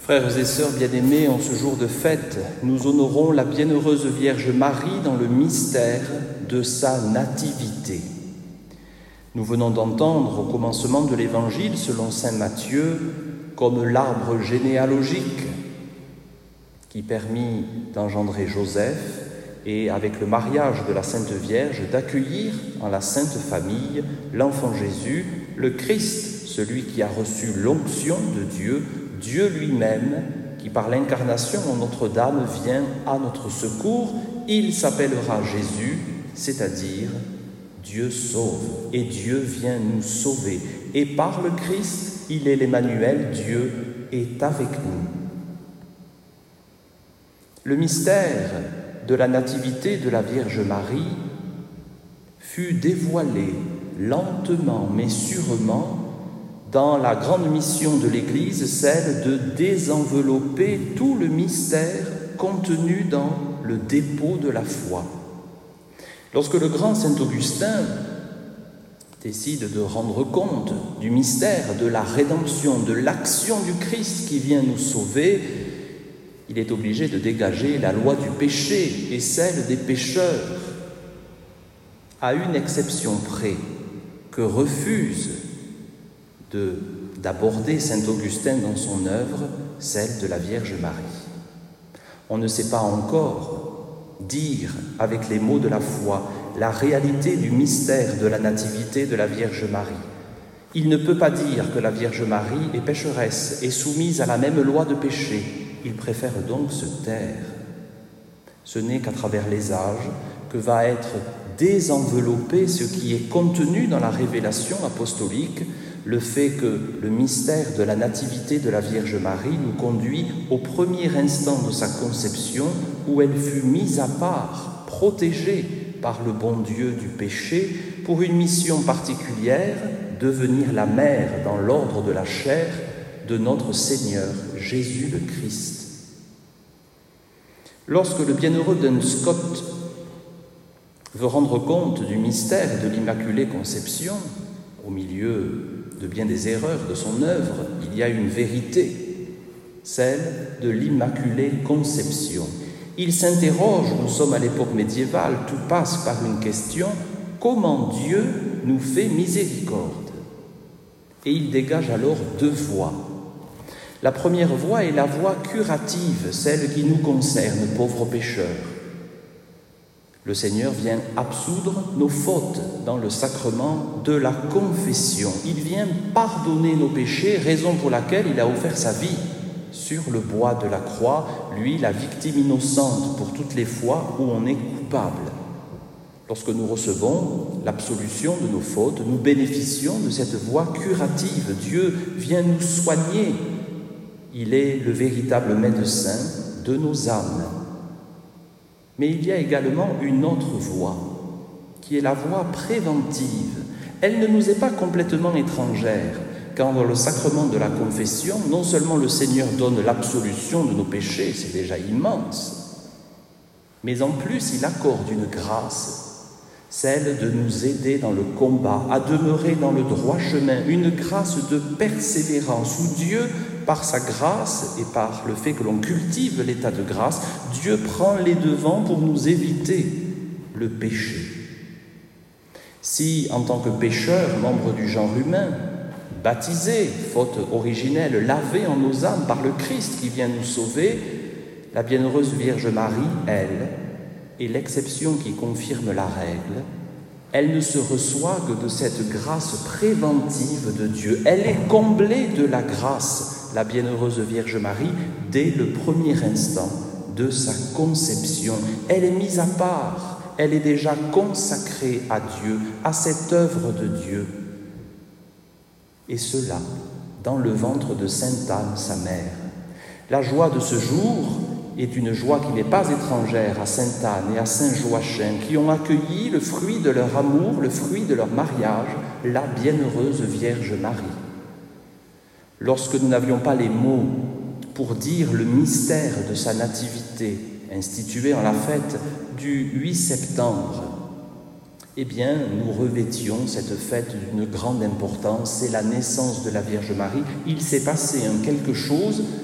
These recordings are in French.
Frères et sœurs bien-aimés, en ce jour de fête, nous honorons la bienheureuse Vierge Marie dans le mystère de sa nativité. Nous venons d'entendre au commencement de l'Évangile, selon saint Matthieu, comme l'arbre généalogique qui permit d'engendrer Joseph et, avec le mariage de la Sainte Vierge, d'accueillir en la Sainte Famille l'enfant Jésus, le Christ, celui qui a reçu l'onction de Dieu, Dieu lui-même, qui par l'incarnation en Notre-Dame vient à notre secours. Il s'appellera Jésus, c'est-à-dire Dieu sauve, et Dieu vient nous sauver. Et par le Christ, il est l'Emmanuel, Dieu est avec nous. Le mystère de la nativité de la Vierge Marie fut dévoilé lentement mais sûrement dans la grande mission de l'Église, celle de désenvelopper tout le mystère contenu dans le dépôt de la foi. Lorsque le grand saint Augustin décide de rendre compte du mystère de la rédemption, de l'action du Christ qui vient nous sauver, il est obligé de dégager la loi du péché et celle des pécheurs, à une exception près que refuse d'aborder saint Augustin dans son œuvre, celle de la Vierge Marie. On ne sait pas encore dire avec les mots de la foi la réalité du mystère de la nativité de la Vierge Marie. Il ne peut pas dire que la Vierge Marie est pécheresse et soumise à la même loi de péché. Il préfère donc se taire. Ce n'est qu'à travers les âges que va être désenveloppé ce qui est contenu dans la révélation apostolique, le fait que le mystère de la nativité de la Vierge Marie nous conduit au premier instant de sa conception où elle fut mise à part, protégée par le bon Dieu du péché pour une mission particulière, devenir la mère dans l'ordre de la chair de notre Seigneur Jésus le Christ. Lorsque le bienheureux Duns Scotus veut rendre compte du mystère de l'Immaculée Conception, au milieu de bien des erreurs de son œuvre, il y a une vérité, celle de l'Immaculée Conception. Il s'interroge, nous sommes à l'époque médiévale, tout passe par une question, comment Dieu nous fait miséricorde? Et il dégage alors deux voies. La première voie est la voie curative, celle qui nous concerne, pauvres pécheurs. Le Seigneur vient absoudre nos fautes dans le sacrement de la confession. Il vient pardonner nos péchés, raison pour laquelle il a offert sa vie sur le bois de la croix, lui, la victime innocente pour toutes les fois où on est coupable. Lorsque nous recevons l'absolution de nos fautes, nous bénéficions de cette voie curative. Dieu vient nous soigner. Il est le véritable médecin de nos âmes. Mais il y a également une autre voie, qui est la voie préventive. Elle ne nous est pas complètement étrangère, quand dans le sacrement de la confession, non seulement le Seigneur donne l'absolution de nos péchés, c'est déjà immense, mais en plus il accorde une grâce, celle de nous aider dans le combat, à demeurer dans le droit chemin, une grâce de persévérance, où Dieu, par sa grâce et par le fait que l'on cultive l'état de grâce, Dieu prend les devants pour nous éviter le péché. Si, en tant que pécheurs, membres du genre humain, baptisés, faute originelle, lavés en nos âmes par le Christ qui vient nous sauver, la bienheureuse Vierge Marie, elle, est l'exception qui confirme la règle. Elle ne se reçoit que de cette grâce préventive de Dieu. Elle est comblée de la grâce, la bienheureuse Vierge Marie, dès le premier instant de sa conception. Elle est mise à part, elle est déjà consacrée à Dieu, à cette œuvre de Dieu. Et cela, dans le ventre de Sainte Anne, sa mère. La joie de ce jour est une joie qui n'est pas étrangère à Sainte Anne et à Saint Joachim, qui ont accueilli le fruit de leur amour, le fruit de leur mariage, la bienheureuse Vierge Marie. Lorsque nous n'avions pas les mots pour dire le mystère de sa nativité, institué en la fête du 8 septembre, eh bien, nous revêtions cette fête d'une grande importance, c'est la naissance de la Vierge Marie. Il s'est passé quelque chose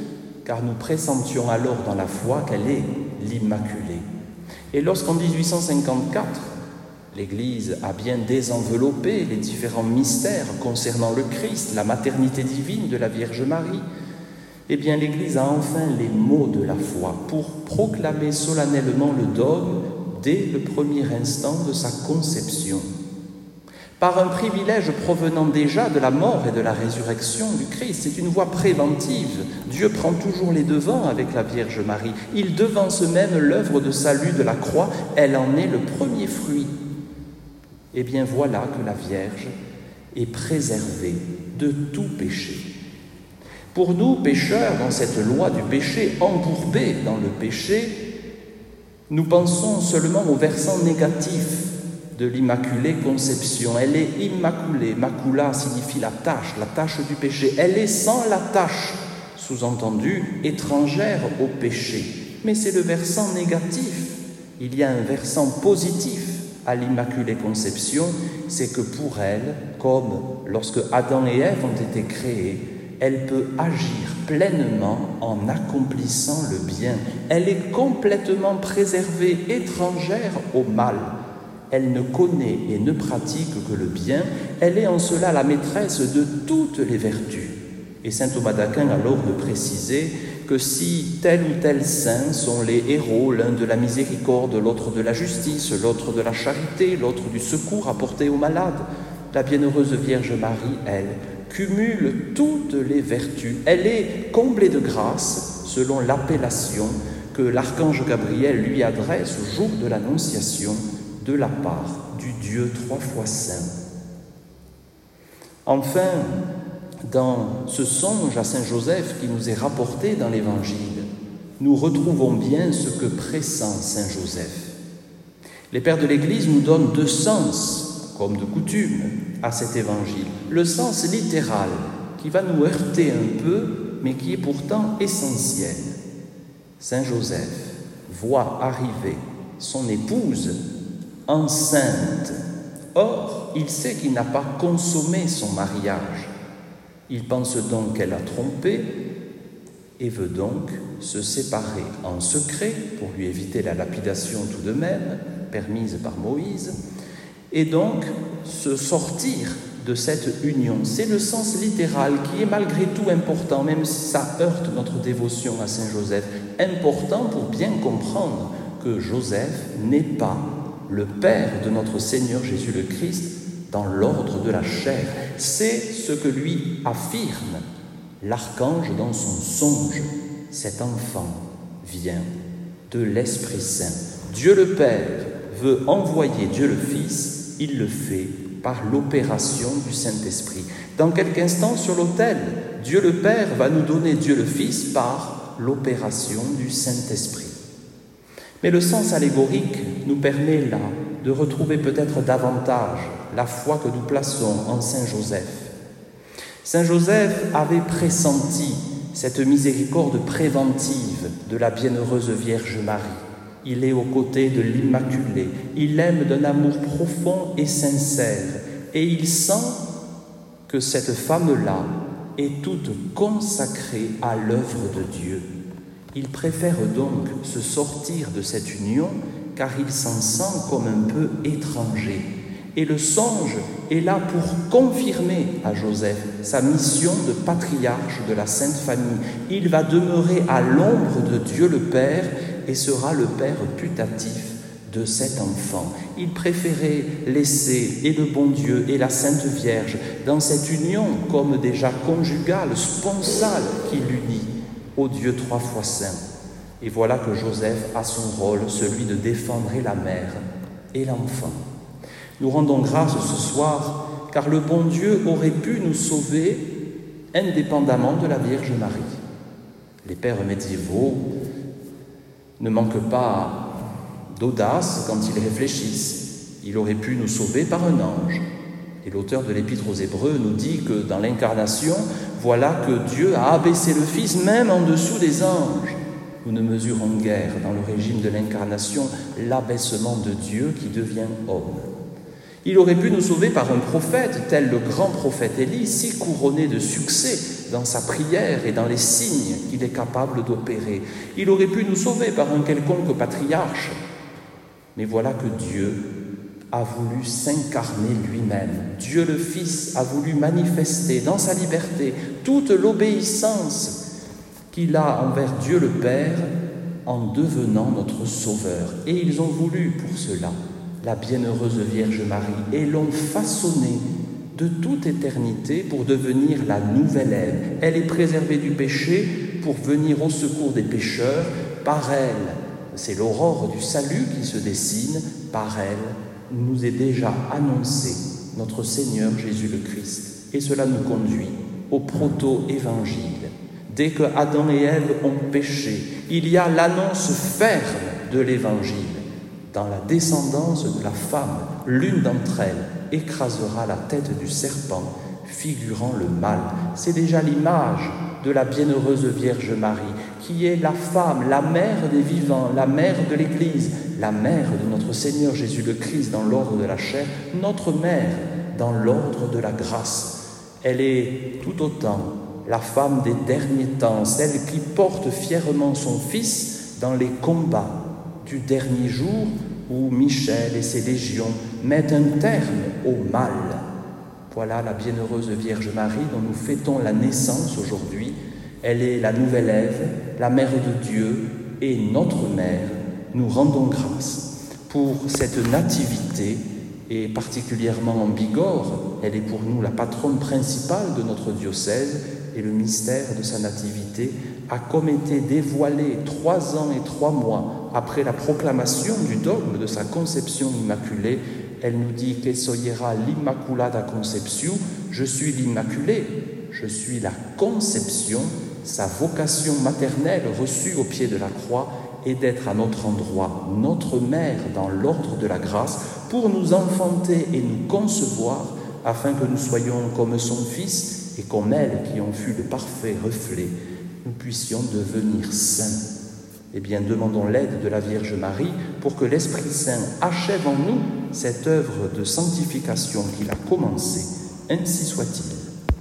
car nous pressentions alors dans la foi qu'elle est l'Immaculée. Et lorsqu'en 1854, l'Église a bien désenveloppé les différents mystères concernant le Christ, la maternité divine de la Vierge Marie, eh bien l'Église a enfin les mots de la foi pour proclamer solennellement le dogme dès le premier instant de sa conception. Par un privilège provenant déjà de la mort et de la résurrection du Christ. C'est une voie préventive. Dieu prend toujours les devants avec la Vierge Marie. Il devance même l'œuvre de salut de la croix. Elle en est le premier fruit. Eh bien voilà que la Vierge est préservée de tout péché. Pour nous, pécheurs, dans cette loi du péché, embourbés dans le péché, nous pensons seulement au versant négatif de l'Immaculée Conception. Elle est immaculée. Macula signifie la tache du péché. Elle est sans la tache, sous-entendu, étrangère au péché. Mais c'est le versant négatif. Il y a un versant positif à l'Immaculée Conception, c'est que pour elle, comme lorsque Adam et Ève ont été créés, elle peut agir pleinement en accomplissant le bien. Elle est complètement préservée, étrangère au mal. Elle ne connaît et ne pratique que le bien. Elle est en cela la maîtresse de toutes les vertus. Et saint Thomas d'Aquin a alors de préciser que si tel ou tel saint sont les héros, l'un de la miséricorde, l'autre de la justice, l'autre de la charité, l'autre du secours apporté aux malades, la bienheureuse Vierge Marie, elle, cumule toutes les vertus. Elle est comblée de grâce, selon l'appellation que l'archange Gabriel lui adresse au jour de l'Annonciation de la part du Dieu trois fois saint. Enfin, dans ce songe à saint Joseph qui nous est rapporté dans l'Évangile, nous retrouvons bien ce que pressent saint Joseph. Les pères de l'Église nous donnent deux sens, comme de coutume, à cet Évangile. Le sens littéral, qui va nous heurter un peu, mais qui est pourtant essentiel. Saint Joseph voit arriver son épouse enceinte. Or, il sait qu'il n'a pas consommé son mariage. Il pense donc qu'elle a trompé et veut donc se séparer en secret pour lui éviter la lapidation tout de même, permise par Moïse, et donc se sortir de cette union. C'est le sens littéral qui est malgré tout important, même si ça heurte notre dévotion à Saint Joseph, important pour bien comprendre que Joseph n'est pas le Père de notre Seigneur Jésus le Christ dans l'ordre de la chair. C'est ce que lui affirme l'archange dans son songe. Cet enfant vient de l'Esprit Saint. Dieu le Père veut envoyer Dieu le Fils, il le fait par l'opération du Saint-Esprit. Dans quelques instants sur l'autel, Dieu le Père va nous donner Dieu le Fils par l'opération du Saint-Esprit. Mais le sens allégorique nous permet là de retrouver peut-être davantage la foi que nous plaçons en Saint Joseph. Saint Joseph avait pressenti cette miséricorde préventive de la bienheureuse Vierge Marie. Il est aux côtés de l'Immaculée, il l'aime d'un amour profond et sincère, et il sent que cette femme-là est toute consacrée à l'œuvre de Dieu. Il préfère donc se sortir de cette union car il s'en sent comme un peu étranger. Et le songe est là pour confirmer à Joseph sa mission de patriarche de la Sainte Famille. Il va demeurer à l'ombre de Dieu le Père et sera le Père putatif de cet enfant. Il préférait laisser et le bon Dieu et la Sainte Vierge dans cette union comme déjà conjugale, sponsale qui l'unit au Dieu trois fois saint. Et voilà que Joseph a son rôle, celui de défendre et la mère et l'enfant. Nous rendons grâce ce soir, car le bon Dieu aurait pu nous sauver indépendamment de la Vierge Marie. Les pères médiévaux ne manquent pas d'audace quand ils réfléchissent. Il aurait pu nous sauver par un ange. Et l'auteur de l'Épître aux Hébreux nous dit que dans l'incarnation, voilà que Dieu a abaissé le Fils même en dessous des anges. Nous ne mesurons guère dans le régime de l'incarnation l'abaissement de Dieu qui devient homme. Il aurait pu nous sauver par un prophète, tel le grand prophète Élie, si couronné de succès dans sa prière et dans les signes qu'il est capable d'opérer. Il aurait pu nous sauver par un quelconque patriarche. Mais voilà que Dieu a voulu s'incarner lui-même. Dieu le Fils a voulu manifester dans sa liberté toute l'obéissance qu'il a envers Dieu le Père en devenant notre Sauveur. Et ils ont voulu pour cela la bienheureuse Vierge Marie et l'ont façonnée de toute éternité pour devenir la nouvelle Ève. Elle est préservée du péché pour venir au secours des pécheurs. Par elle, c'est l'aurore du salut qui se dessine. Par elle, nous est déjà annoncé notre Seigneur Jésus le Christ. Et cela nous conduit au proto-évangile. Dès que Adam et Ève ont péché, il y a l'annonce ferme de l'évangile. Dans la descendance de la femme, l'une d'entre elles écrasera la tête du serpent, figurant le mal. C'est déjà l'image de la bienheureuse Vierge Marie, qui est la femme, la mère des vivants, la mère de l'Église, la mère de notre Seigneur Jésus le Christ dans l'ordre de la chair, notre mère dans l'ordre de la grâce. Elle est tout autant la femme des derniers temps, celle qui porte fièrement son Fils dans les combats du dernier jour où Michel et ses légions mettent un terme au mal. Voilà la bienheureuse Vierge Marie dont nous fêtons la naissance aujourd'hui. Elle est la nouvelle Ève, la mère de Dieu et notre mère. Nous rendons grâce pour cette nativité et particulièrement en Bigorre. Elle est pour nous la patronne principale de notre diocèse et le mystère de sa nativité a comme été dévoilé 3 ans et 3 mois après la proclamation du dogme de sa conception immaculée. Elle nous dit « Que soyera l'Immaculada Conceptio » je suis l'Immaculée, je suis la conception, sa vocation maternelle reçue au pied de la croix est d'être à notre endroit, notre mère dans l'ordre de la grâce, pour nous enfanter et nous concevoir, afin que nous soyons comme son Fils et comme elle qui en fut le parfait reflet, nous puissions devenir saints. Eh bien, demandons l'aide de la Vierge Marie pour que l'Esprit Saint achève en nous cette œuvre de sanctification qu'il a commencée. Ainsi soit-il.